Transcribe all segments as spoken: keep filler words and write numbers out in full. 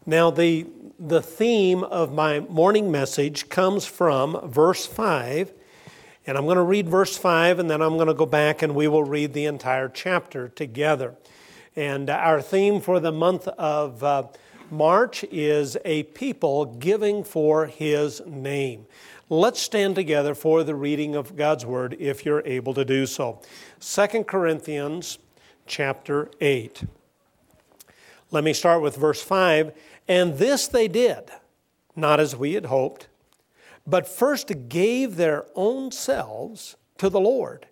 Now, the, the theme of my morning message comes from verse five, and I'm going to read verse five, and then I'm going to go back and we will read the entire chapter together. And our theme for the month of uh, March is a people giving for His name. Let's stand together for the reading of God's Word if you're able to do so. Second Corinthians chapter eight. Let me start with verse five. And this they did, not as we had hoped, but first gave their own selves to the Lord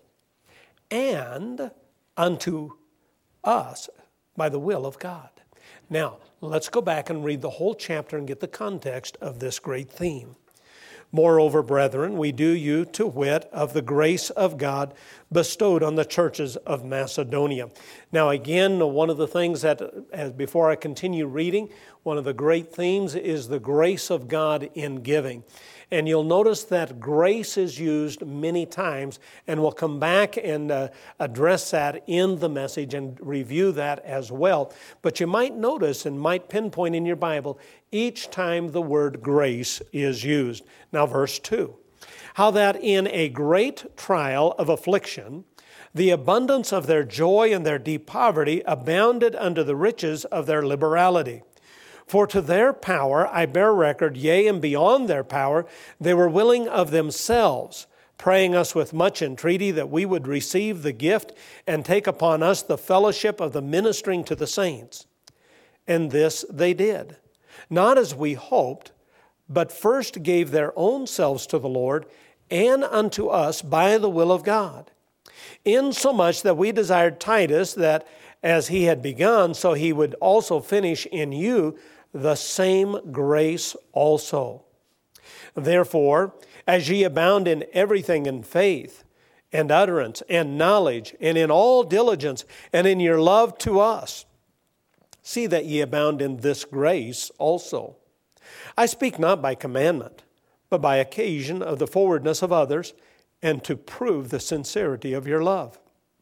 and unto us by the will of God. Now, let's go back and read the whole chapter and get the context of this great theme. Moreover, brethren, we do you to wit of the grace of God bestowed on the churches of Macedonia. Now, again, one of the things that, as before I continue reading, one of the great themes is the grace of God in giving. And you'll notice that grace is used many times, and we'll come back and uh, address that in the message and review that as well. But you might notice and might pinpoint in your Bible each time the word grace is used. Now, verse two. How that in a great trial of affliction, the abundance of their joy and their deep poverty abounded unto the riches of their liberality. For to their power I bear record, yea, and beyond their power, they were willing of themselves, praying us with much entreaty that we would receive the gift and take upon us the fellowship of the ministering to the saints. And this they did, not as we hoped, but first gave their own selves to the Lord and unto us by the will of God. Insomuch that we desired Titus that as he had begun, so he would also finish in you the same grace also. Therefore, as ye abound in everything in faith, and utterance, and knowledge, and in all diligence, and in your love to us, see that ye abound in this grace also. I speak not by commandment, but by occasion of the forwardness of others, and to prove the sincerity of your love.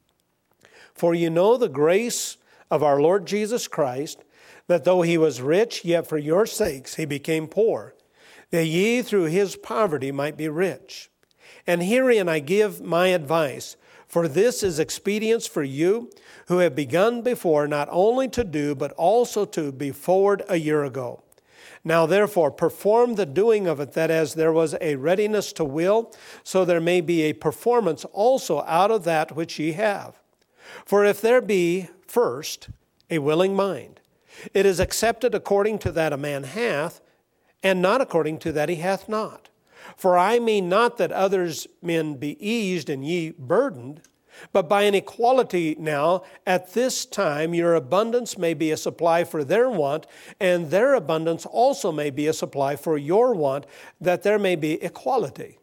For you know the grace of our Lord Jesus Christ, that though he was rich, yet for your sakes he became poor, that ye through his poverty might be rich. And herein I give my advice, for this is expedience for you, who have begun before not only to do, but also to be forward a year ago. Now therefore perform the doing of it, that as there was a readiness to will, so there may be a performance also out of that which ye have. For if there be first a willing mind, it is accepted according to that a man hath, and not according to that he hath not. For I mean not that others men be eased and ye burdened, but by an equality now, at this time your abundance may be a supply for their want, and their abundance also may be a supply for your want, that there may be equality.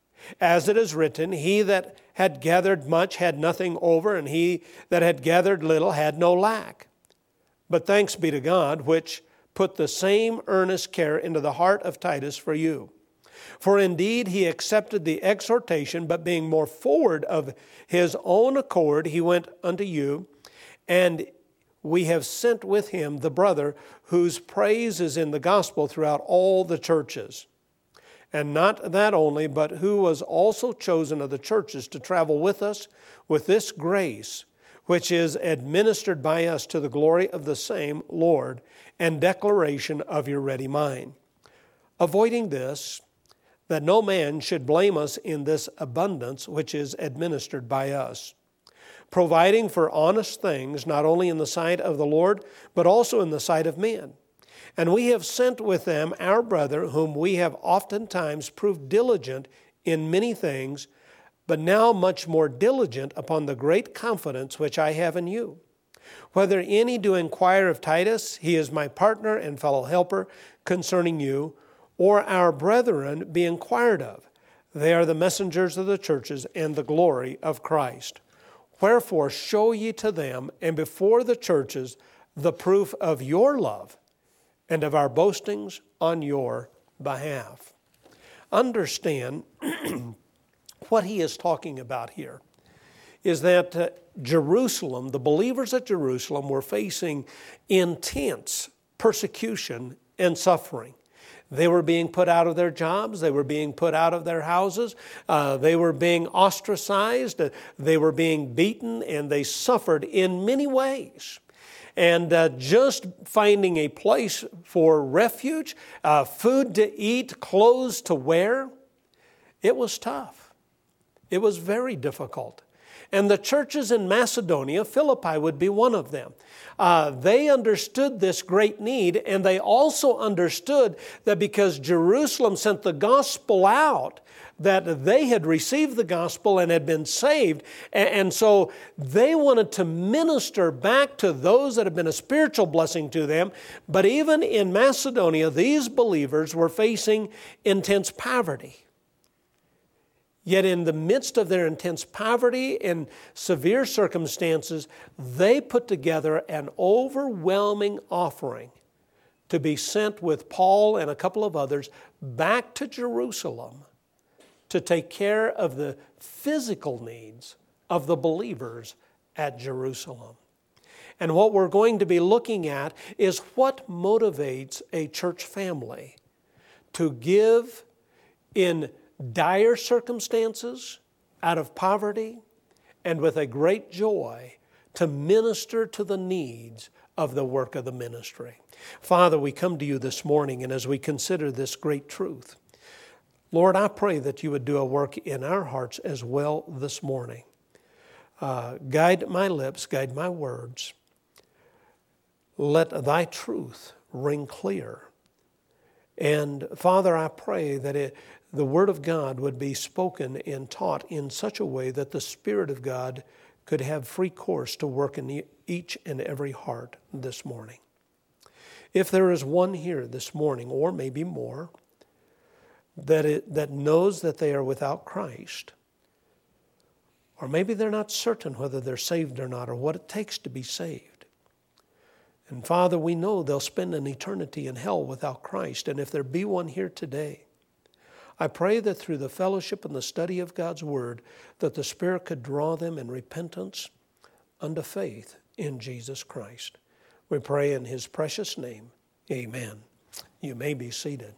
As it is written, he that had gathered much had nothing over, and he that had gathered little had no lack. But thanks be to God, which put the same earnest care into the heart of Titus for you. For indeed he accepted the exhortation, but being more forward of his own accord, he went unto you, and we have sent with him the brother whose praise is in the gospel throughout all the churches. And not that only, but who was also chosen of the churches to travel with us with this grace, which is administered by us to the glory of the same Lord and declaration of your ready mind. Avoiding this, that no man should blame us in this abundance which is administered by us, providing for honest things, not only in the sight of the Lord, but also in the sight of men. And we have sent with them our brother, whom we have oftentimes proved diligent in many things, but now much more diligent upon the great confidence which I have in you. Whether any do inquire of Titus, he is my partner and fellow helper concerning you, or our brethren be inquired of. They are the messengers of the churches and the glory of Christ. Wherefore show ye to them and before the churches the proof of your love and of our boastings on your behalf. Understand what he is talking about here is that uh, Jerusalem, the believers at Jerusalem were facing intense persecution and suffering. They were being put out of their jobs. They were being put out of their houses. Uh, they were being ostracized. Uh, they were being beaten, and they suffered in many ways. And uh, just finding a place for refuge, uh, food to eat, clothes to wear, it was tough. It was very difficult. And the churches in Macedonia, Philippi would be one of them. Uh, they understood this great need, and they also understood that because Jerusalem sent the gospel out, that they had received the gospel and had been saved. And, and so they wanted to minister back to those that had been a spiritual blessing to them. But even in Macedonia, these believers were facing intense poverty. Yet in the midst of their intense poverty and severe circumstances, they put together an overwhelming offering to be sent with Paul and a couple of others back to Jerusalem to take care of the physical needs of the believers at Jerusalem. And what we're going to be looking at is what motivates a church family to give in dire circumstances, out of poverty, and with a great joy to minister to the needs of the work of the ministry. Father, we come to you this morning, and as we consider this great truth, Lord, I pray that you would do a work in our hearts as well this morning. Uh, guide my lips, guide my words. Let thy truth ring clear. And Father, I pray that it the Word of God would be spoken and taught in such a way that the Spirit of God could have free course to work in each and every heart this morning. If there is one here this morning, or maybe more, that it, that knows that they are without Christ, or maybe they're not certain whether they're saved or not, or what it takes to be saved. And Father, we know they'll spend an eternity in hell without Christ. And if there be one here today, I pray that through the fellowship and the study of God's Word, that the Spirit could draw them in repentance unto faith in Jesus Christ. We pray in His precious name. Amen. You may be seated.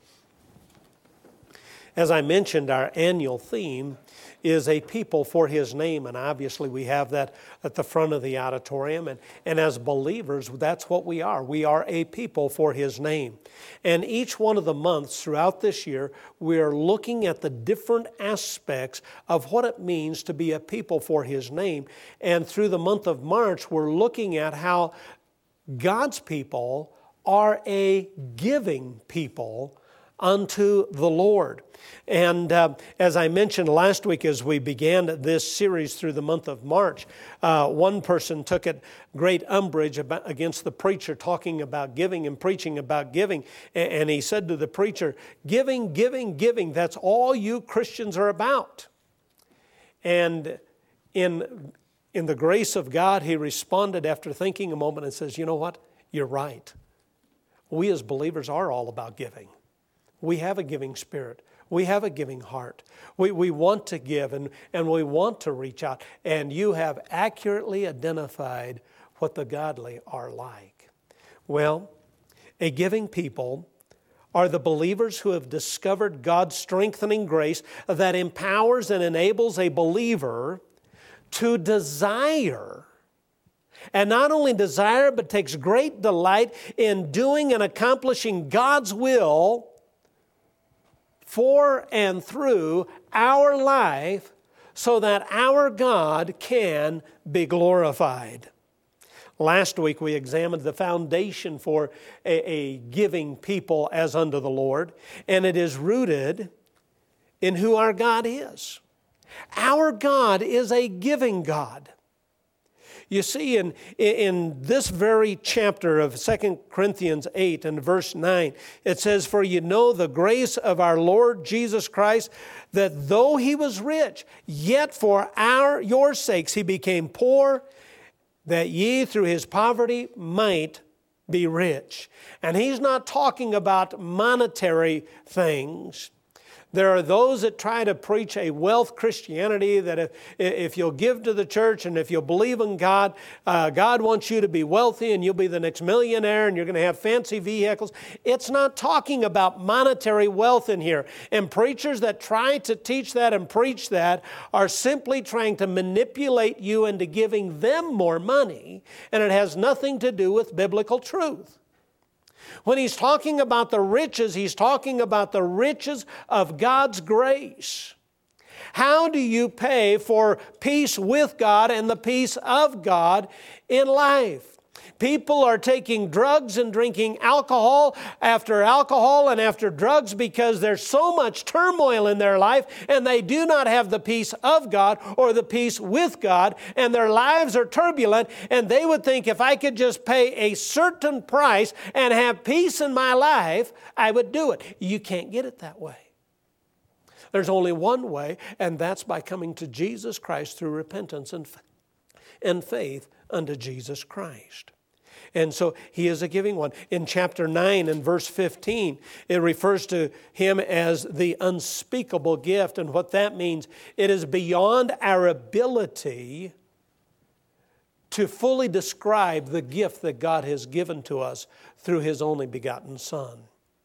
As I mentioned, our annual theme is a people for His name, and obviously we have that at the front of the auditorium, and, and as believers, that's what we are. We are a people for His name. And each one of the months throughout this year, we are looking at the different aspects of what it means to be a people for His name. And through the month of March, we're looking at how God's people are a giving people unto the Lord. And uh, as I mentioned last week as we began this series through the month of March, uh, one person took it great umbrage about, against the preacher talking about giving and preaching about giving. And, and he said to the preacher, giving, giving, giving, that's all you Christians are about. And in, in the grace of God, he responded after thinking a moment and says, you know what? You're right. We as believers are all about giving. We have a giving spirit. We have a giving heart. We, we want to give and, and we want to reach out. And you have accurately identified what the godly are like. Well, a giving people are the believers who have discovered God's strengthening grace that empowers and enables a believer to desire, and not only desire, but takes great delight in doing and accomplishing God's will for and through our life so that our God can be glorified. Last week we examined the foundation for a, a giving people as unto the Lord, and it is rooted in who our God is. Our God is a giving God. You see, in, in this very chapter of Second Corinthians eight and verse nine, it says, for you know the grace of our Lord Jesus Christ, that though He was rich, yet for our your sakes He became poor, that ye through His poverty might be rich. And He's not talking about monetary things. There are those that try to preach a wealth Christianity, that if, if you'll give to the church and if you'll believe in God, uh, God wants you to be wealthy and you'll be the next millionaire and you're going to have fancy vehicles. It's not talking about monetary wealth in here. And preachers that try to teach that and preach that are simply trying to manipulate you into giving them more money, and it has nothing to do with biblical truth. When he's talking about the riches, he's talking about the riches of God's grace. How do you pay for peace with God and the peace of God in life? People are taking drugs and drinking alcohol after alcohol and after drugs because there's so much turmoil in their life and they do not have the peace of God or the peace with God, and their lives are turbulent, and they would think, if I could just pay a certain price and have peace in my life, I would do it. You can't get it that way. There's only one way, and that's by coming to Jesus Christ through repentance and, and faith unto Jesus Christ. And so he is a giving one. In chapter nine and verse fifteen, it refers to him as the unspeakable gift. And what that means, it is beyond our ability to fully describe the gift that God has given to us through his only begotten Son.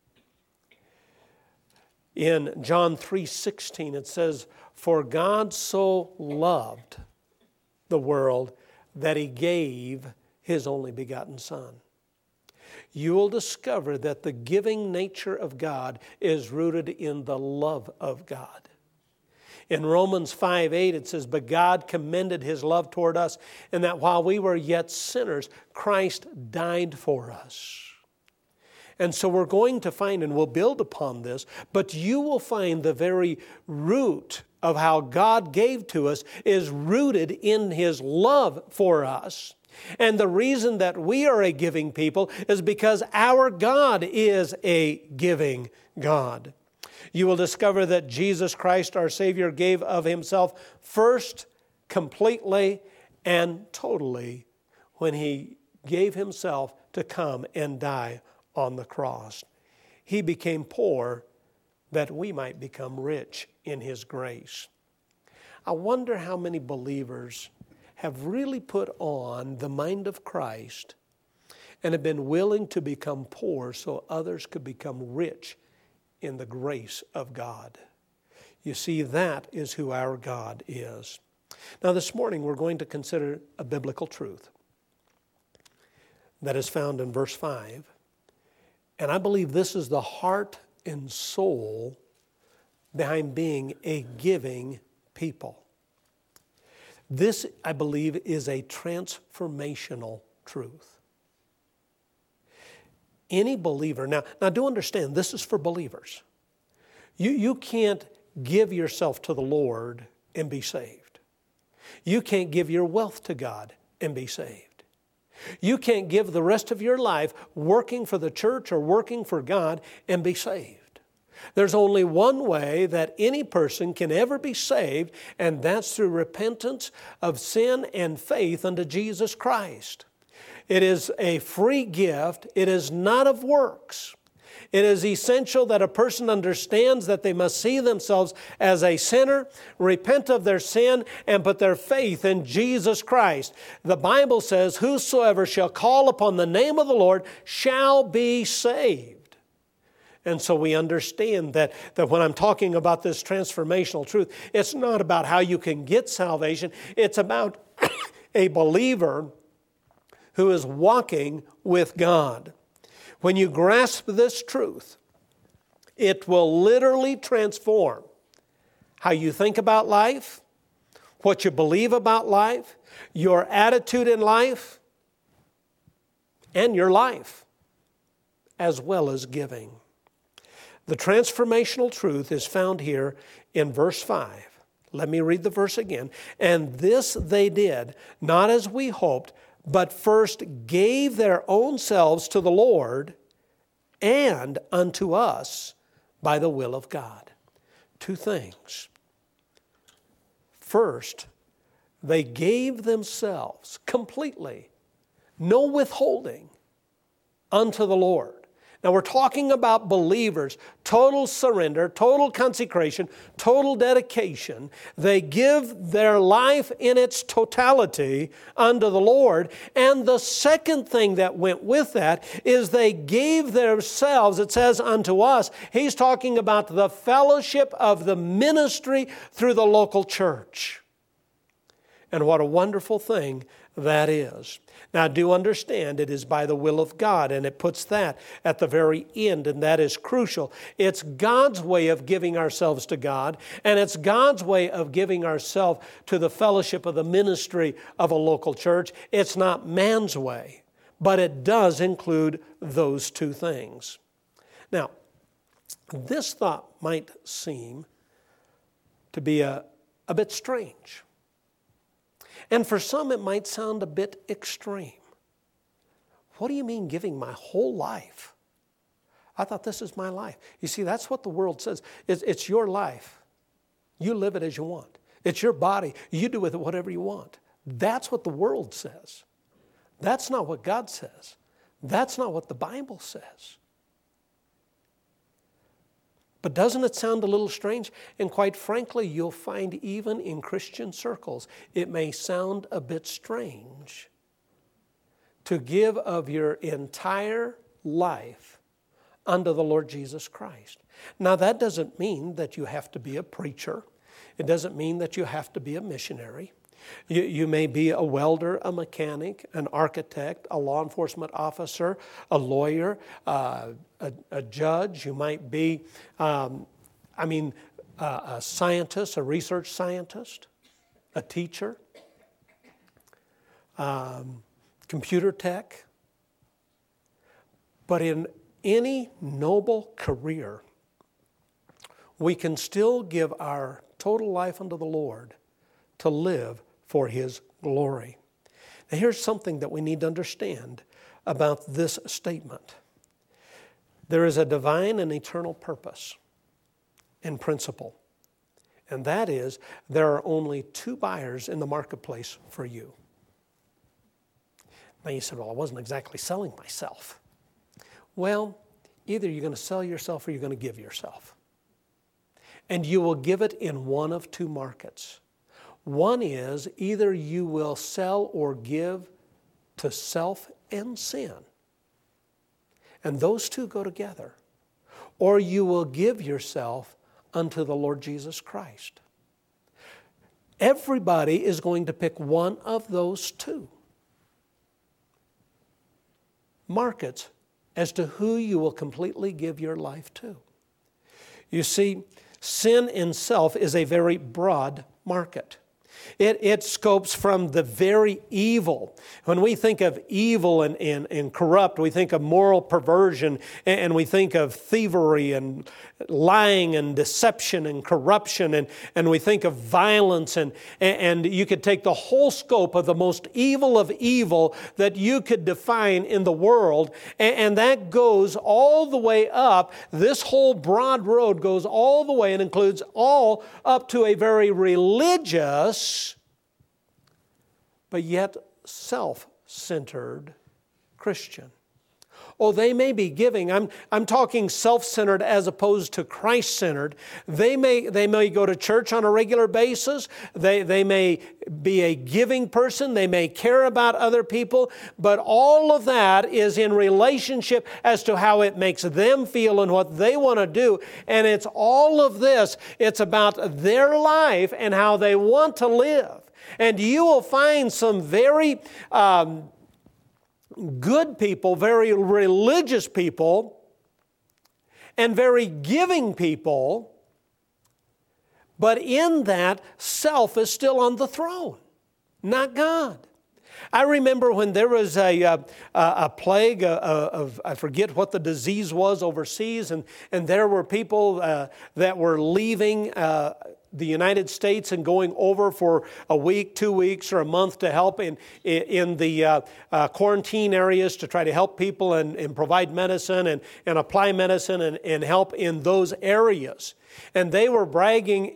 In John three sixteen, it says, "For God so loved the world that he gave his only begotten Son." You will discover that the giving nature of God is rooted in the love of God. In Romans five eight, it says, "But God commended his love toward us, in that while we were yet sinners, Christ died for us." And so we're going to find, and we'll build upon this, but you will find the very root of how God gave to us is rooted in his love for us. And the reason that we are a giving people is because our God is a giving God. You will discover that Jesus Christ, our Savior, gave of himself first, completely, and totally when he gave himself to come and die on the cross. He became poor that we might become rich in his grace. I wonder how many believers have really put on the mind of Christ and have been willing to become poor so others could become rich in the grace of God. You see, that is who our God is. Now this morning we're going to consider a biblical truth that is found in verse five. And I believe this is the heart and soul behind being a giving people. This, I believe, is a transformational truth. Any believer, now, now do understand, this is for believers. You, you can't give yourself to the Lord and be saved. You can't give your wealth to God and be saved. You can't give the rest of your life working for the church or working for God and be saved. There's only one way that any person can ever be saved, and that's through repentance of sin and faith unto Jesus Christ. It is a free gift. It is not of works. It is essential that a person understands that they must see themselves as a sinner, repent of their sin, and put their faith in Jesus Christ. The Bible says, "Whosoever shall call upon the name of the Lord shall be saved." And so we understand that, that when I'm talking about this transformational truth, it's not about how you can get salvation. It's about a believer who is walking with God. When you grasp this truth, it will literally transform how you think about life, what you believe about life, your attitude in life, and your life, as well as giving. The transformational truth is found here in verse five. Let me read the verse again. "And this they did, not as we hoped, but first gave their own selves to the Lord and unto us by the will of God." Two things. First, they gave themselves completely, no withholding, unto the Lord. Now we're talking about believers, total surrender, total consecration, total dedication. They give their life in its totality unto the Lord. And the second thing that went with that is they gave themselves, it says, unto us. He's talking about the fellowship of the ministry through the local church. And what a wonderful thing that is. Now, do understand it is by the will of God, and it puts that at the very end, and that is crucial. It's God's way of giving ourselves to God, and it's God's way of giving ourselves to the fellowship of the ministry of a local church. It's not man's way, but it does include those two things. Now, this thought might seem to be a, a bit strange. And for some, it might sound a bit extreme. What do you mean giving my whole life? I thought this is my life. You see, that's what the world says. It's, it's your life. You live it as you want. It's your body. You do with it whatever you want. That's what the world says. That's not what God says. That's not what the Bible says. But doesn't it sound a little strange? And quite frankly, you'll find even in Christian circles, it may sound a bit strange to give of your entire life unto the Lord Jesus Christ. Now, that doesn't mean that you have to be a preacher. It doesn't mean that you have to be a missionary. You, you may be a welder, a mechanic, an architect, a law enforcement officer, a lawyer, uh, a, a judge. You might be, um, I mean, uh, a scientist, a research scientist, a teacher, um, computer tech. But in any noble career, we can still give our total life unto the Lord to live for His glory. Now here's something that we need to understand about this statement. There is a divine and eternal purpose and principle, and that is there are only two buyers in the marketplace for you. Now you said, well, I wasn't exactly selling myself. Well, either you're going to sell yourself or you're going to give yourself. And you will give it in one of two markets. One is either you will sell or give to self and sin. And those two go together. Or you will give yourself unto the Lord Jesus Christ. Everybody is going to pick one of those two markets as to who you will completely give your life to. You see, sin in self is a very broad market. It, it scopes from the very evil. When we think of evil and, and, and corrupt, we think of moral perversion, and, and we think of thievery and lying and deception and corruption, and, and we think of violence, and, and you could take the whole scope of the most evil of evil that you could define in the world, and, and that goes all the way up. This whole broad road goes all the way and includes all up to a very religious but yet self-centered Christian. Oh, they may be giving. I'm, I'm talking self-centered as opposed to Christ-centered. They may, they may go to church on a regular basis. They, they may be a giving person. They may care about other people. But all of that is in relationship as to how it makes them feel and what they want to do. And it's all of this. It's about their life and how they want to live. And you will find some very um, good people, very religious people, and very giving people, but in that, self is still on the throne, not God. I remember when there was a, a, a plague of, of, I forget what the disease was overseas, and, and there were people uh, that were leaving uh, the United States and going over for a week, two weeks, or a month to help in, in the uh, uh, quarantine areas to try to help people and, and provide medicine and, and apply medicine and, and help in those areas. And they were bragging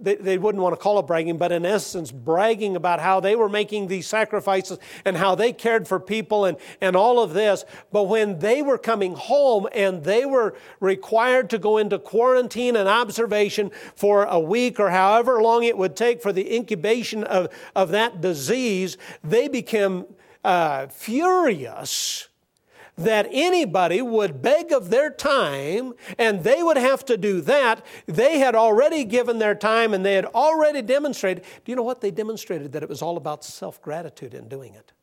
they, they wouldn't want to call it bragging, but in essence bragging about how they were making these sacrifices and how they cared for people and, and all of this. But when they were coming home and they were required to go into quarantine and observation for a week or however long it would take for the incubation of, of that disease, they became uh, furious that anybody would beg of their time and they would have to do that. They had already given their time and they had already demonstrated. Do you know what? They demonstrated that it was all about self-gratitude in doing it.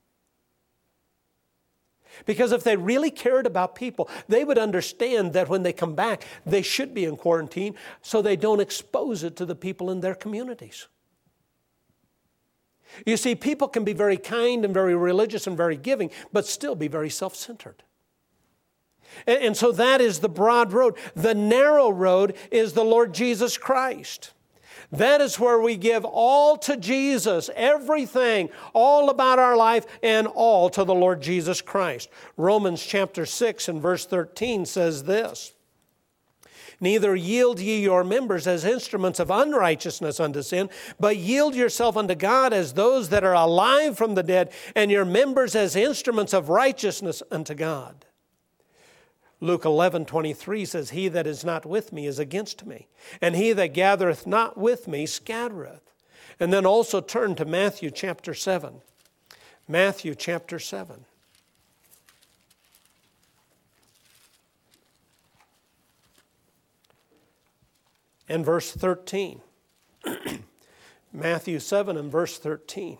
Because if they really cared about people, they would understand that when they come back, they should be in quarantine so they don't expose it to the people in their communities. You see, people can be very kind and very religious and very giving, but still be very self-centered. And, and so that is the broad road. The narrow road is the Lord Jesus Christ. That is where we give all to Jesus, everything, all about our life, and all to the Lord Jesus Christ. Romans chapter six and verse thirteen says this, "Neither yield ye your members as instruments of unrighteousness unto sin, but yield yourself unto God as those that are alive from the dead, and your members as instruments of righteousness unto God." Luke eleven twenty-three says, "He that is not with me is against me, and he that gathereth not with me scattereth." And then also turn to Matthew chapter seven. Matthew chapter seven. And verse thirteen. Matthew seven and verse thirteen.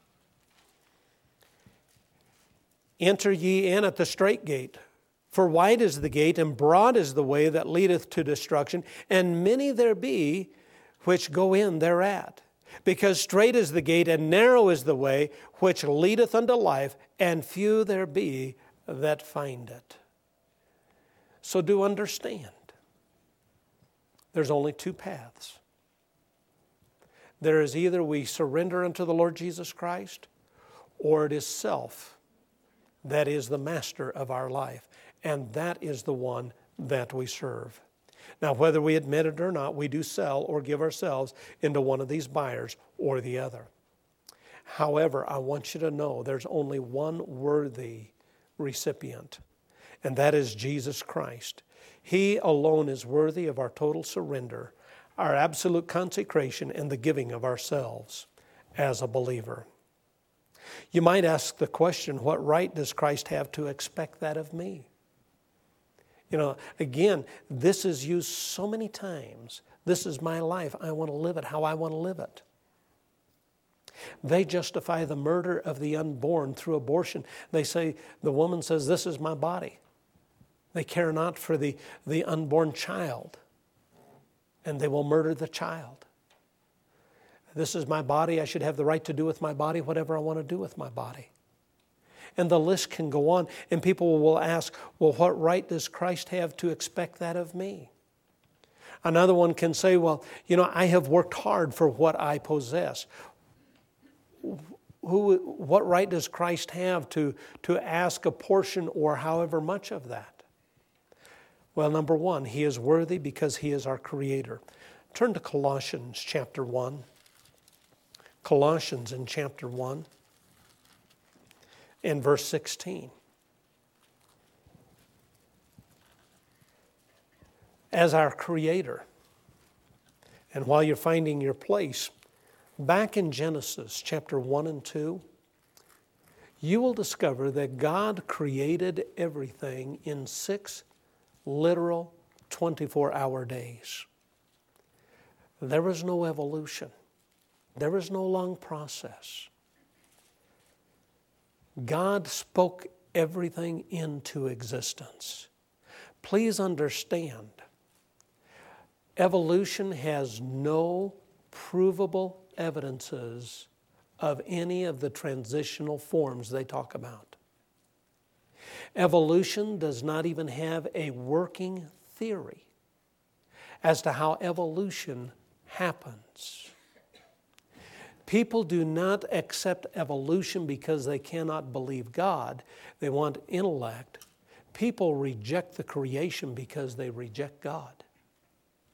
"Enter ye in at the strait gate, for wide is the gate, and broad is the way that leadeth to destruction, and many there be which go in thereat. Because strait is the gate, and narrow is the way which leadeth unto life, and few there be that find it." So do understand, there's only two paths. There is either we surrender unto the Lord Jesus Christ, or it is self that is the master of our life. And that is the one that we serve. Now, whether we admit it or not, we do sell or give ourselves into one of these buyers or the other. However, I want you to know there's only one worthy recipient, and that is Jesus Christ. He alone is worthy of our total surrender, our absolute consecration, and the giving of ourselves as a believer. You might ask the question, what right does Christ have to expect that of me? You know, again, this is used so many times. This is my life. I want to live it how I want to live it. They justify the murder of the unborn through abortion. They say, the woman says, "This is my body." They care not for the, the unborn child, and they will murder the child. "This is my body. I should have the right to do with my body whatever I want to do with my body." And the list can go on, and people will ask, well, what right does Christ have to expect that of me? Another one can say, well, you know, I have worked hard for what I possess. Who, what right does Christ have to, to ask a portion or however much of that? Well, number one, He is worthy because He is our Creator. Turn to Colossians chapter one. Colossians in chapter one and verse sixteen. As our Creator. And while you're finding your place, back in Genesis chapter one and two, you will discover that God created everything in six literal twenty-four hour days. There was no evolution. There was no long process. God spoke everything into existence. Please understand, evolution has no provable evidences of any of the transitional forms they talk about. Evolution does not even have a working theory as to how evolution happens. People do not accept evolution because they cannot believe God. They want intellect. People reject the creation because they reject God.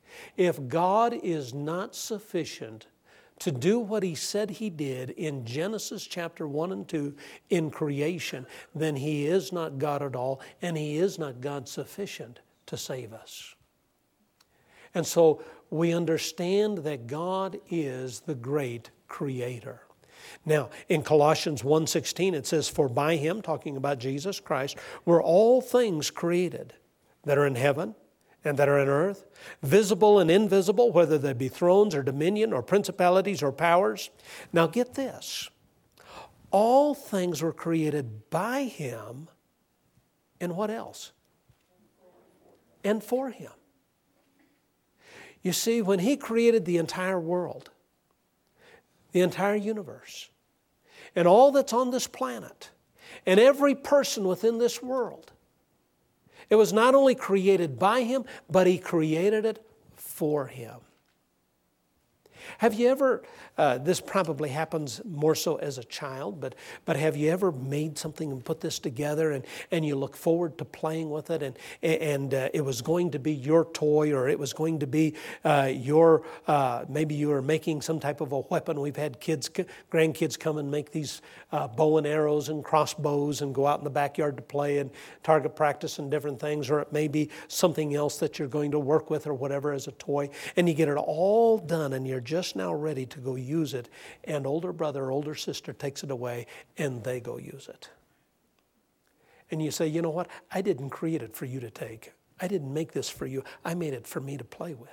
If God is not sufficient to do what He said He did in Genesis chapter one and two in creation, then He is not God at all, and He is not God sufficient to save us. And so we understand that God is the great Creator. Now, in Colossians one sixteen, it says, "For by Him," talking about Jesus Christ, "were all things created that are in heaven and that are in earth, visible and invisible, whether they be thrones or dominion or principalities or powers." Now get this. All things were created by Him, and what else? And for Him. You see, when He created the entire world, the entire universe, and all that's on this planet, and every person within this world, it was not only created by Him, but He created it for Him. Have you ever, uh, this probably happens more so as a child, but but have you ever made something and put this together and, and you look forward to playing with it and, and uh, it was going to be your toy, or it was going to be uh, your, uh, maybe you were making some type of a weapon. We've had kids, grandkids come and make these uh, bow and arrows and crossbows and go out in the backyard to play and target practice and different things, or it may be something else that you're going to work with or whatever as a toy, and you get it all done and you're just now ready to go use it, and older brother or older sister takes it away and they go use it. And you say, you know what? I didn't create it for you to take. I didn't make this for you. I made it for me to play with.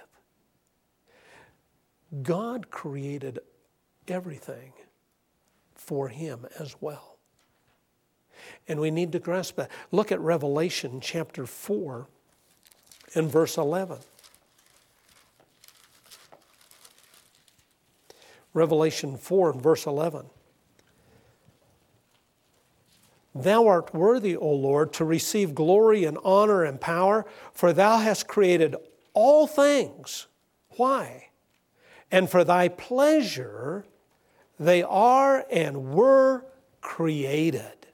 God created everything for Him as well. And we need to grasp that. Look at Revelation chapter four and verse eleven. Revelation four and verse eleven. "Thou art worthy, O Lord, to receive glory and honor and power, for Thou hast created all things." Why? "And for Thy pleasure they are and were created."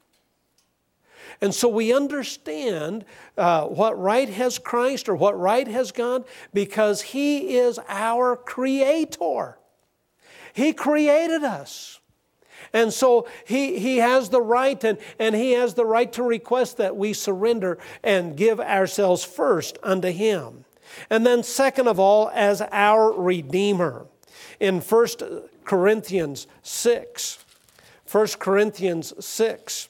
And so we understand uh, what right has Christ, or what right has God, because He is our Creator. He created us. And so he, he has the right, and, and He has the right to request that we surrender and give ourselves first unto Him. And then second of all, as our Redeemer. In First Corinthians six, First Corinthians six,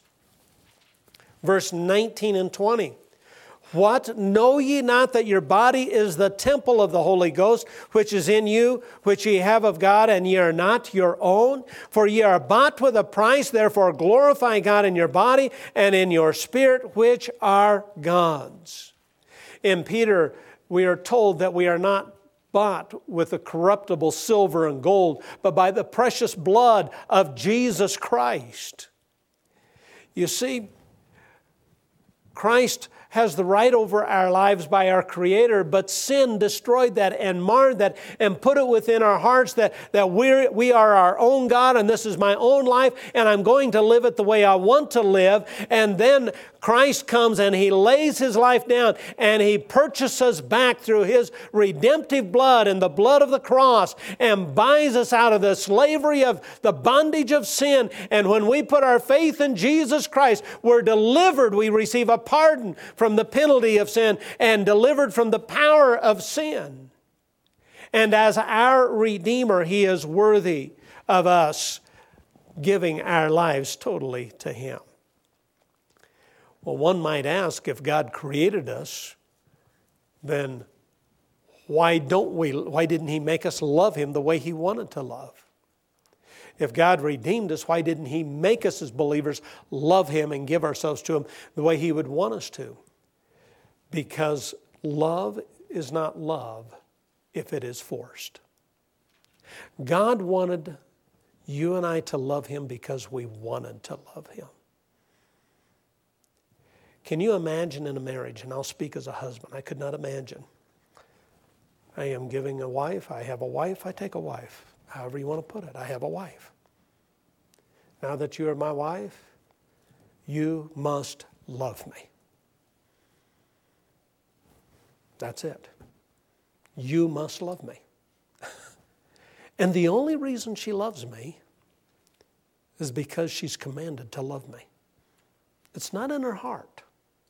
verse nineteen and twenty. "What? Know ye not that your body is the temple of the Holy Ghost, which is in you, which ye have of God, and ye are not your own? For ye are bought with a price, therefore glorify God in your body and in your spirit, which are God's." In Peter, we are told that we are not bought with the corruptible silver and gold, but by the precious blood of Jesus Christ. You see, Christ has the right over our lives by our Creator, but sin destroyed that and marred that and put it within our hearts that, that we're, we are our own God, and this is my own life, and I'm going to live it the way I want to live. And then Christ comes and He lays His life down and He purchases us back through His redemptive blood and the blood of the cross and buys us out of the slavery of the bondage of sin. And when we put our faith in Jesus Christ, we're delivered. We receive a pardon from the penalty of sin and delivered from the power of sin. And as our Redeemer, He is worthy of us giving our lives totally to Him. Well, one might ask, if God created us, then why don't we, why didn't He make us love Him the way He wanted to love? If God redeemed us, why didn't He make us as believers love Him and give ourselves to Him the way He would want us to? Because love is not love if it is forced. God wanted you and I to love Him because we wanted to love Him. Can you imagine in a marriage, and I'll speak as a husband, I could not imagine. I am giving a wife, I have a wife, I take a wife. However you want to put it, I have a wife. Now that you are my wife, you must love me. That's it. you must love me. And the only reason she loves me is because she's commanded to love me. It's not in her heart,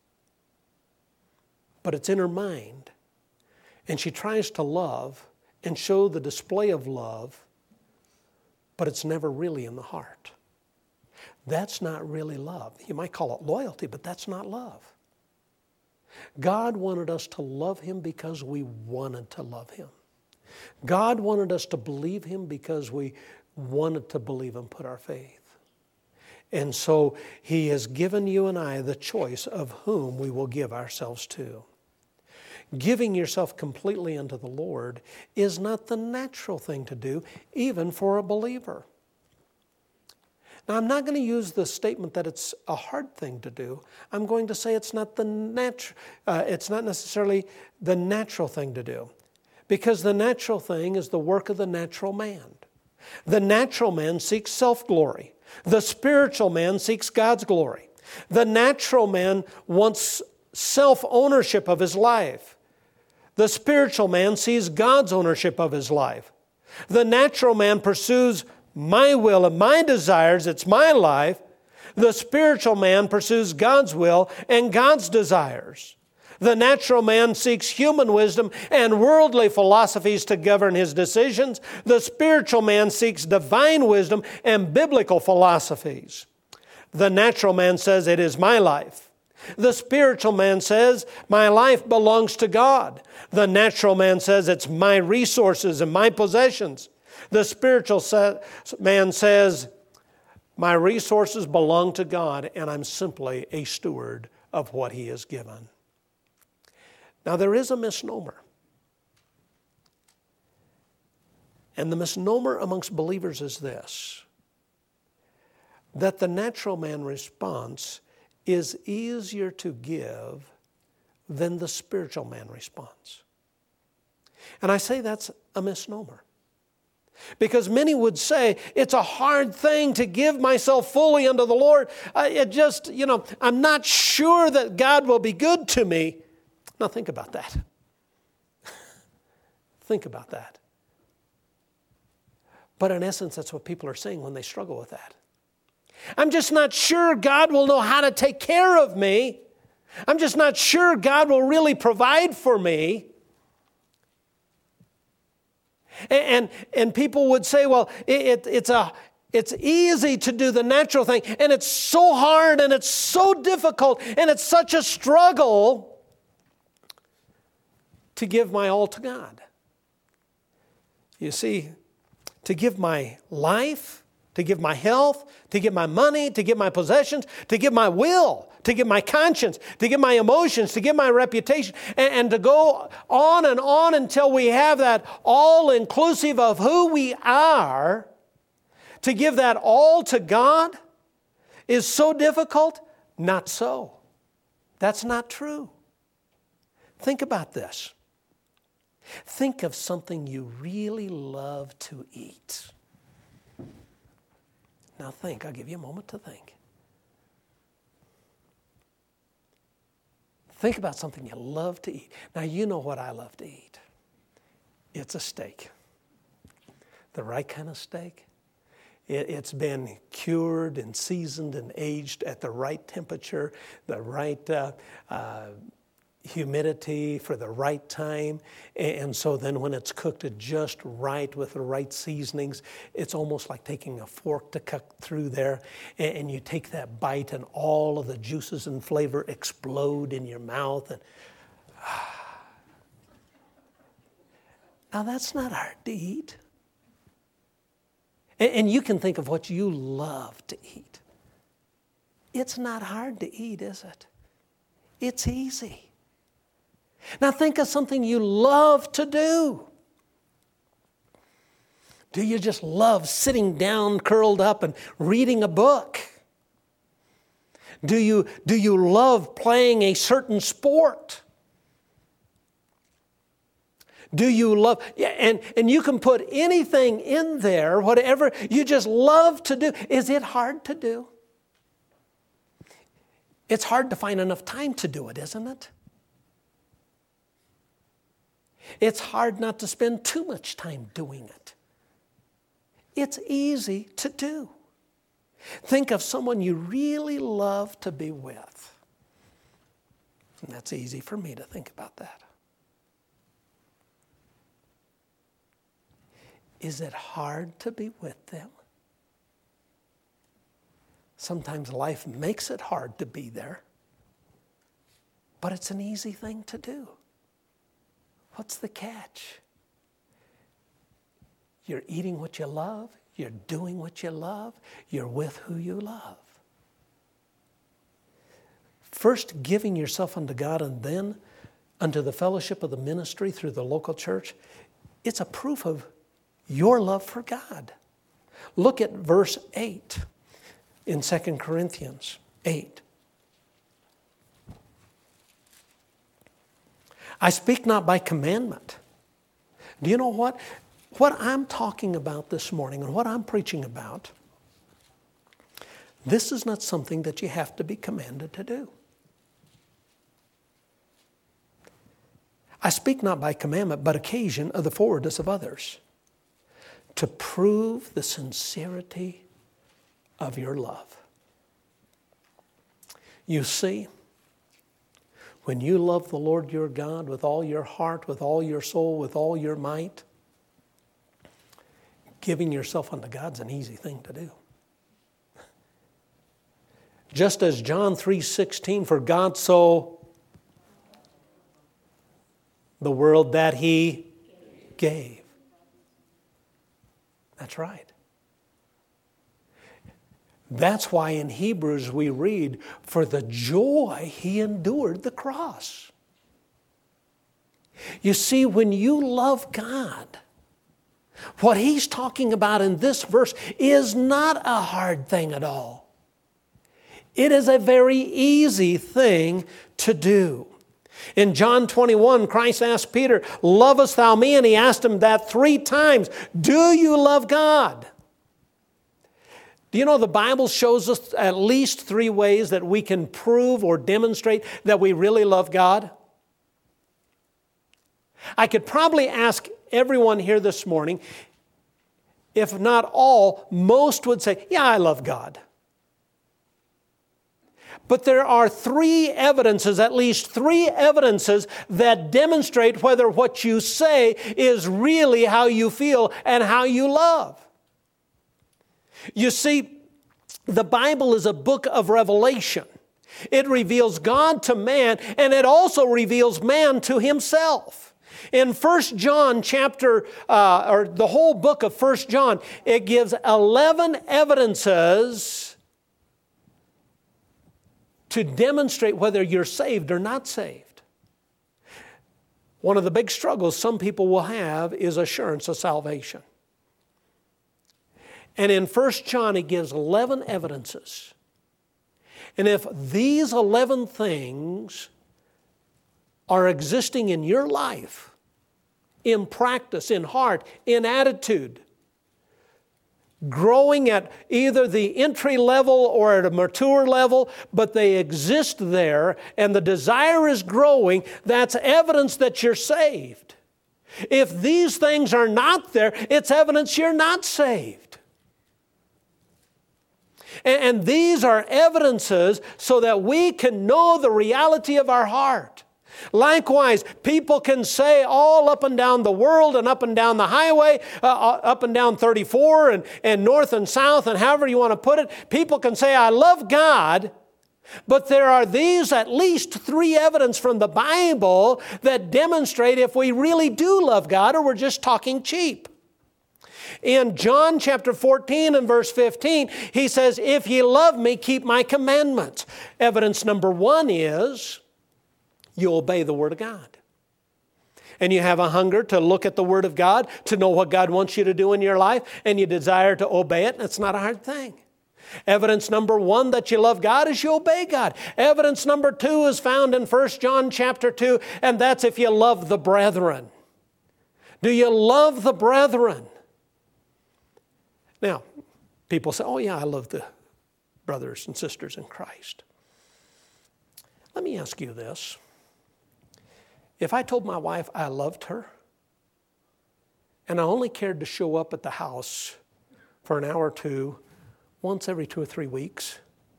but it's in her mind. And she tries to love and show the display of love, but it's never really in the heart. That's not really love. You might call it loyalty, but that's not love. God wanted us to love Him because we wanted to love Him. God wanted us to believe Him because we wanted to believe and put our faith. And so He has given you and I the choice of whom we will give ourselves to. Giving yourself completely unto the Lord is not the natural thing to do, even for a believer. Now, I'm not going to use the statement that it's a hard thing to do. I'm going to say it's not the natu- uh, it's not necessarily the natural thing to do, because the natural thing is the work of the natural man. The natural man seeks self-glory. The spiritual man seeks God's glory. The natural man wants self-ownership of his life. The spiritual man sees God's ownership of his life. The natural man pursues my will and my desires, it's my life. The spiritual man pursues God's will and God's desires. The natural man seeks human wisdom and worldly philosophies to govern his decisions. The spiritual man seeks divine wisdom and biblical philosophies. The natural man says, it is my life. The spiritual man says, my life belongs to God. The natural man says, it's my resources and my possessions. The spiritual man says, my resources belong to God, and I'm simply a steward of what He has given. Now, there is a misnomer. And the misnomer amongst believers is this, that the natural man response is easier to give than the spiritual man response. And I say that's a misnomer. Because many would say, it's a hard thing to give myself fully unto the Lord. I, it just, you know, I'm not sure that God will be good to me. Now think about that. Think about that. But in essence, that's what people are saying when they struggle with that. I'm just not sure God will know how to take care of me. I'm just not sure God will really provide for me. And, and, and people would say, well, it, it's, a, it's easy to do the natural thing, and it's so hard, and it's so difficult, and it's such a struggle to give my all to God. You see, to give my life, to give my health, to give my money, to give my possessions, to give my will, to give my conscience, to give my emotions, to give my reputation, and, and to go on and on until we have that all-inclusive of who we are, to give that all to God is so difficult? Not so. That's not true. Think about this. Think of something you really love to eat. Now think, I'll give you a moment to think. Think about something you love to eat. Now you know what I love to eat. It's a steak. The right kind of steak. It, it's been cured and seasoned and aged at the right temperature, the right uh, uh, humidity for the right time. And so then when it's cooked just right with the right seasonings, it's almost like taking a fork to cut through there. And you take that bite and all of the juices and flavor explode in your mouth. And ah. Now that's not hard to eat. And you can think of what you love to eat. It's not hard to eat, is it? It's easy. Now think of something you love to do. Do you just love sitting down, curled up, and reading a book? Do you, do you love playing a certain sport? Do you love, yeah, and, and you can put anything in there, whatever you just love to do. Is it hard to do? It's hard to find enough time to do it, isn't it? It's hard not to spend too much time doing it. It's easy to do. Think of someone you really love to be with. And that's easy for me to think about that. Is it hard to be with them? Sometimes life makes it hard to be there, but it's an easy thing to do. What's the catch? You're eating what you love, you're doing what you love, you're with who you love. First giving yourself unto God and then unto the fellowship of the ministry through the local church, it's a proof of your love for God. Look at verse eight in Second Corinthians eight. I speak not by commandment. Do you know what? What I'm talking about this morning and what I'm preaching about, this is not something that you have to be commanded to do. I speak not by commandment, but occasion of the forwardness of others, to prove the sincerity of your love. You see, when you love the Lord your God with all your heart, with all your soul, with all your might, giving yourself unto God's an easy thing to do. Just as John three sixteen, for God so the world that He gave. That's right. That's why in Hebrews we read, for the joy He endured the cross. You see, when you love God, what He's talking about in this verse is not a hard thing at all. It is a very easy thing to do. In John twenty-one, Christ asked Peter, lovest thou me? And He asked him that three times. Do you love God? Do you know the Bible shows us at least three ways that we can prove or demonstrate that we really love God? I could probably ask everyone here this morning, if not all, most would say, yeah, I love God. But there are three evidences, at least three evidences that demonstrate whether what you say is really how you feel and how you love. You see, the Bible is a book of revelation. It reveals God to man, and it also reveals man to himself. In First John chapter, uh, or the whole book of First John, it gives eleven evidences to demonstrate whether you're saved or not saved. One of the big struggles some people will have is assurance of salvation. And in First John, it gives eleven evidences. And if these eleven things are existing in your life, in practice, in heart, in attitude, growing at either the entry level or at a mature level, but they exist there and the desire is growing, that's evidence that you're saved. If these things are not there, it's evidence you're not saved. And these are evidences so that we can know the reality of our heart. Likewise, people can say all up and down the world and up and down the highway, uh, up and down thirty-four and, and north and south and however you want to put it, people can say, I love God, but there are these at least three evidence from the Bible that demonstrate if we really do love God or we're just talking cheap. In John chapter fourteen and verse fifteen, He says, if ye love me, keep my commandments. Evidence number one is you obey the Word of God. And you have a hunger to look at the Word of God, to know what God wants you to do in your life, and you desire to obey it, and it's not a hard thing. Evidence number one that you love God is you obey God. Evidence number two is found in First John chapter two, and that's if you love the brethren. Do you love the brethren? Now, people say, oh yeah, I love the brothers and sisters in Christ. Let me ask you this. If I told my wife I loved her, and I only cared to show up at the house for an hour or two, once every two or three weeks,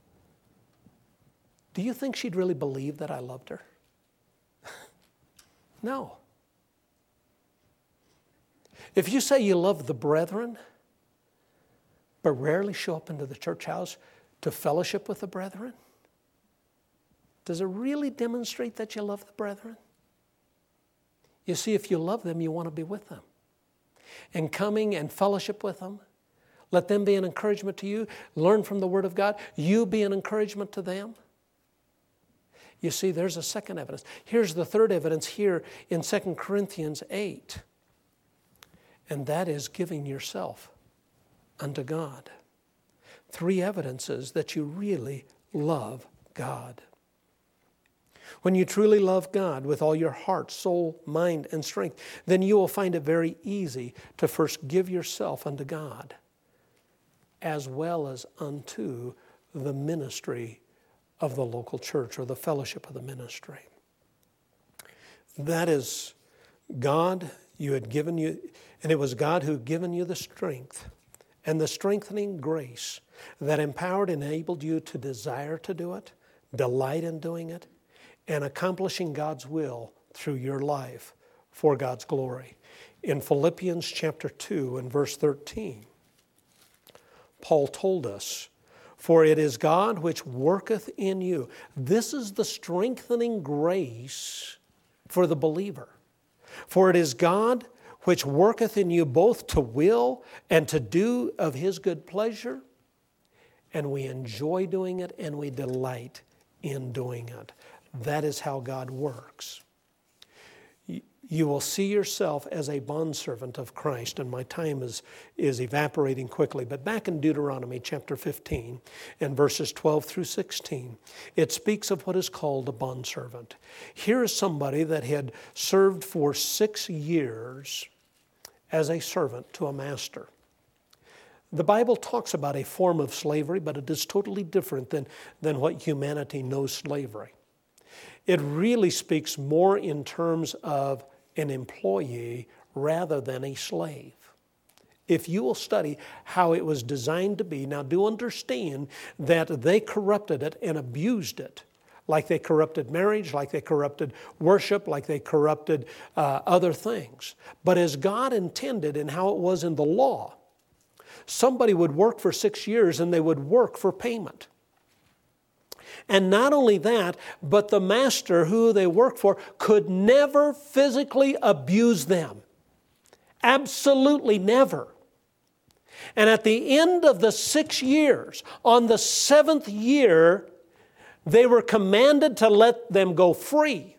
do you think she'd really believe that I loved her? No. If you say you love the brethren, but rarely show up into the church house to fellowship with the brethren, does it really demonstrate that you love the brethren? You see, if you love them, you want to be with them. And coming and fellowship with them, let them be an encouragement to you. Learn from the Word of God. You be an encouragement to them. You see, there's a second evidence. Here's the third evidence here in Second Corinthians eight. And that is giving yourself unto God. Three evidences that you really love God. When you truly love God with all your heart, soul, mind, and strength, then you will find it very easy to first give yourself unto God, as well as unto the ministry of the local church or the fellowship of the ministry. That is God, you had given you, and it was God who had given you the strength and the strengthening grace that empowered and enabled you to desire to do it, delight in doing it, and accomplishing God's will through your life for God's glory. In Philippians chapter two and verse thirteen, Paul told us, "For it is God which worketh in you." This is the strengthening grace for the believer. "For it is God which worketh in you both to will and to do of His good pleasure." And we enjoy doing it and we delight in doing it. That is how God works. You will see yourself as a bondservant of Christ, and my time is, is evaporating quickly. But back in Deuteronomy chapter fifteen and verses twelve through sixteen, it speaks of what is called a bondservant. Here is somebody that had served for six years as a servant to a master. The Bible talks about a form of slavery, but it is totally different than, than what humanity knows slavery. It really speaks more in terms of an employee rather than a slave. If you will study how it was designed to be, now do understand that they corrupted it and abused it, like they corrupted marriage, like they corrupted worship, like they corrupted uh, other things. But as God intended and how it was in the law, somebody would work for six years and they would work for payment. And not only that, but the master who they worked for could never physically abuse them. Absolutely never. And at the end of the six years, on the seventh year, they were commanded to let them go free.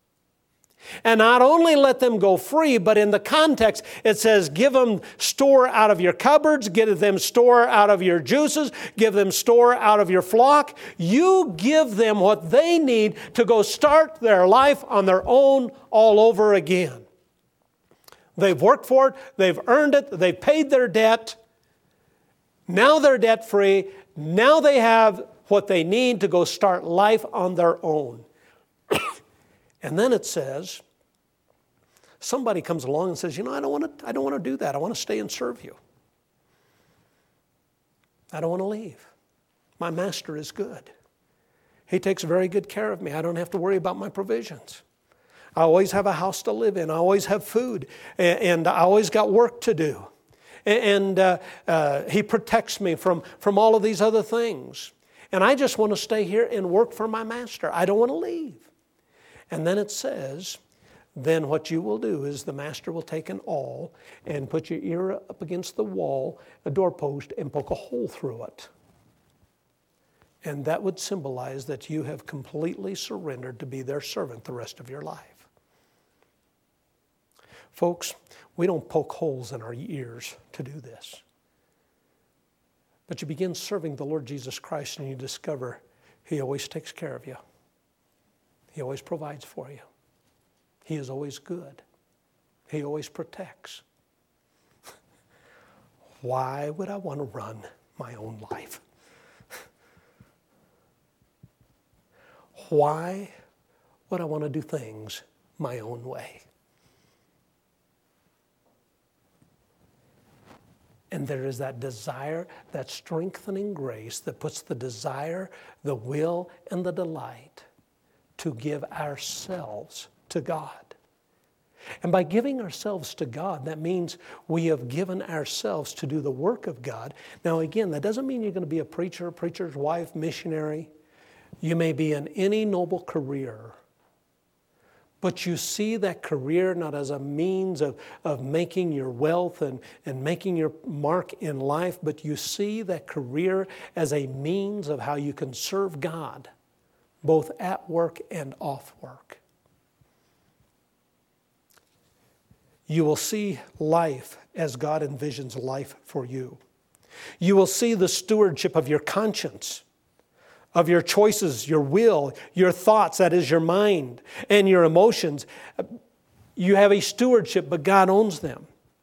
And not only let them go free, but in the context, it says, give them store out of your cupboards, give them store out of your juices, give them store out of your flock. You give them what they need to go start their life on their own all over again. They've worked for it, they've earned it, they've paid their debt. Now they're debt-free. Now they have what they need to go start life on their own. And then it says, somebody comes along and says, you know, I don't want to, I don't want to do that. I want to stay and serve you. I don't want to leave. My master is good. He takes very good care of me. I don't have to worry about my provisions. I always have a house to live in. I always have food. And I always got work to do. And uh, uh, he protects me from, from all of these other things. And I just want to stay here and work for my master. I don't want to leave. And then it says, then what you will do is the master will take an awl and put your ear up against the wall, a doorpost, and poke a hole through it. And that would symbolize that you have completely surrendered to be their servant the rest of your life. Folks, we don't poke holes in our ears to do this. But you begin serving the Lord Jesus Christ and you discover He always takes care of you. He always provides for you. He is always good. He always protects. Why would I want to run my own life? Why would I want to do things my own way? And there is that desire, that strengthening grace that puts the desire, the will, and the delight to give ourselves to God. And by giving ourselves to God, that means we have given ourselves to do the work of God. Now again, that doesn't mean you're going to be a preacher, preacher's wife, missionary. You may be in any noble career. But you see that career not as a means of, of making your wealth and, and making your mark in life, but you see that career as a means of how you can serve God, both at work and off work. You will see life as God envisions life for you. You will see the stewardship of your conscience, of your choices, your will, your thoughts, that is your mind, and your emotions. You have a stewardship, but God owns them.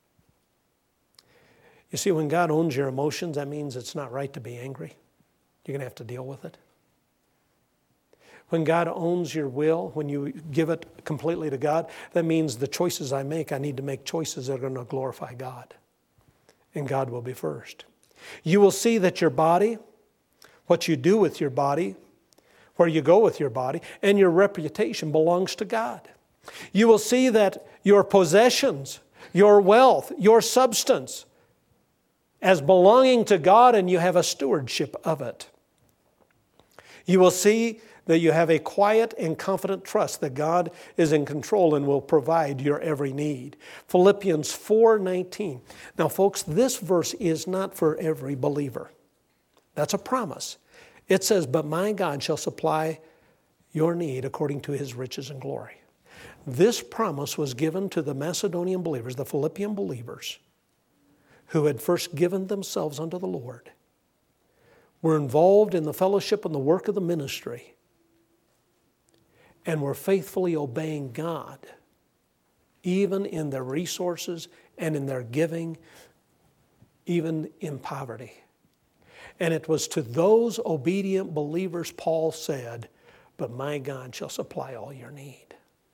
You see, when God owns your emotions, that means it's not right to be angry. You're going to have to deal with it. When God owns your will, when you give it completely to God, that means the choices I make, I need to make choices that are going to glorify God. And God will be first. You will see that your body, what you do with your body, where you go with your body, and your reputation belongs to God. You will see that your possessions, your wealth, your substance, as belonging to God, and you have a stewardship of it. You will see that you have a quiet and confident trust that God is in control and will provide your every need. Philippians four nineteen. Now, folks, this verse is not for every believer. That's a promise. It says, but my God shall supply your need according to His riches and glory. This promise was given to the Macedonian believers, the Philippian believers, who had first given themselves unto the Lord, were involved in the fellowship and the work of the ministry, and were faithfully obeying God, even in their resources and in their giving, even in poverty. And it was to those obedient believers Paul said, but my God shall supply all your need.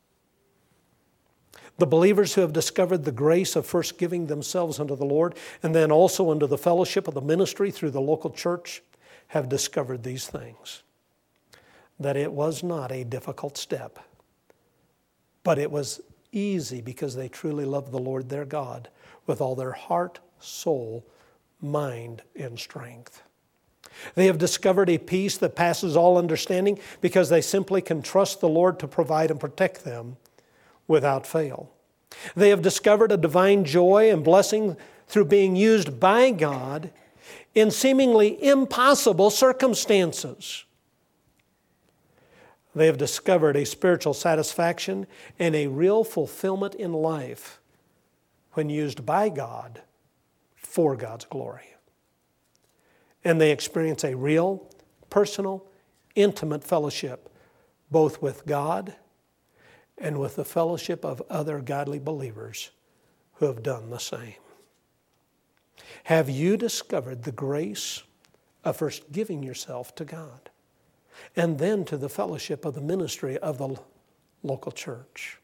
The believers who have discovered the grace of first giving themselves unto the Lord and then also unto the fellowship of the ministry through the local church have discovered these things. That it was not a difficult step, but it was easy because they truly loved the Lord their God with all their heart, soul, mind, and strength. They have discovered a peace that passes all understanding because they simply can trust the Lord to provide and protect them without fail. They have discovered a divine joy and blessing through being used by God in seemingly impossible circumstances. They have discovered a spiritual satisfaction and a real fulfillment in life when used by God for God's glory. And they experience a real, personal, intimate fellowship, both with God and with the fellowship of other godly believers who have done the same. Have you discovered the grace of first giving yourself to God and then to the fellowship of the ministry of the local church?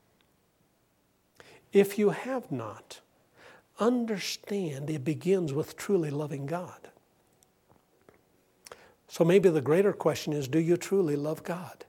If you have not, understand it begins with truly loving God. So maybe the greater question is, do you truly love God?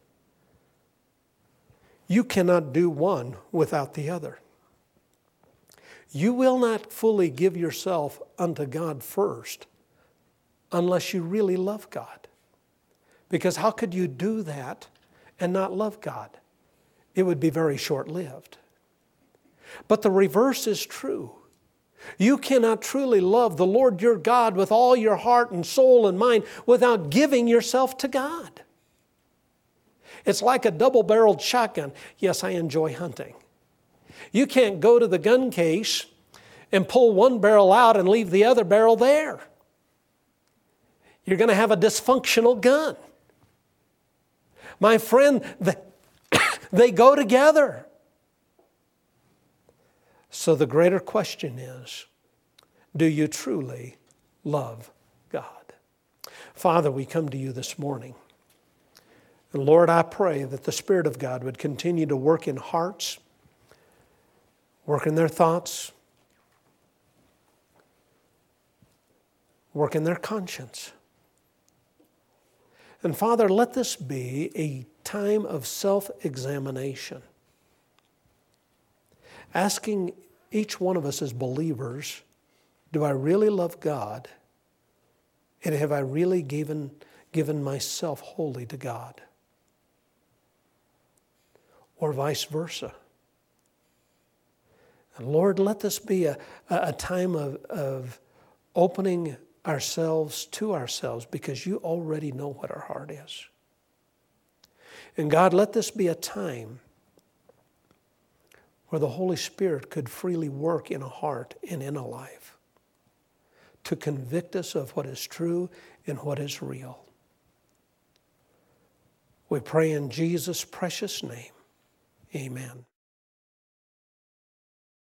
You cannot do one without the other. You will not fully give yourself unto God first unless you really love God. Because how could you do that and not love God? It would be very short-lived. But the reverse is true. You cannot truly love the Lord your God with all your heart and soul and mind without giving yourself to God. It's like a double-barreled shotgun. Yes, I enjoy hunting. You can't go to the gun case and pull one barrel out and leave the other barrel there. You're going to have a dysfunctional gun. My friend, they go together. So the greater question is, do you truly love God? Father, we come to you this morning. And Lord, I pray that the Spirit of God would continue to work in hearts, work in their thoughts, work in their conscience. And Father, let this be a time of self-examination, asking each one of us as believers, do I really love God? And have I really given, given myself wholly to God? Or vice versa. And Lord, let this be a, a time of, of opening ourselves to ourselves, because you already know what our heart is. And God, let this be a time where the Holy Spirit could freely work in a heart and in a life to convict us of what is true and what is real. We pray in Jesus' precious name. Amen.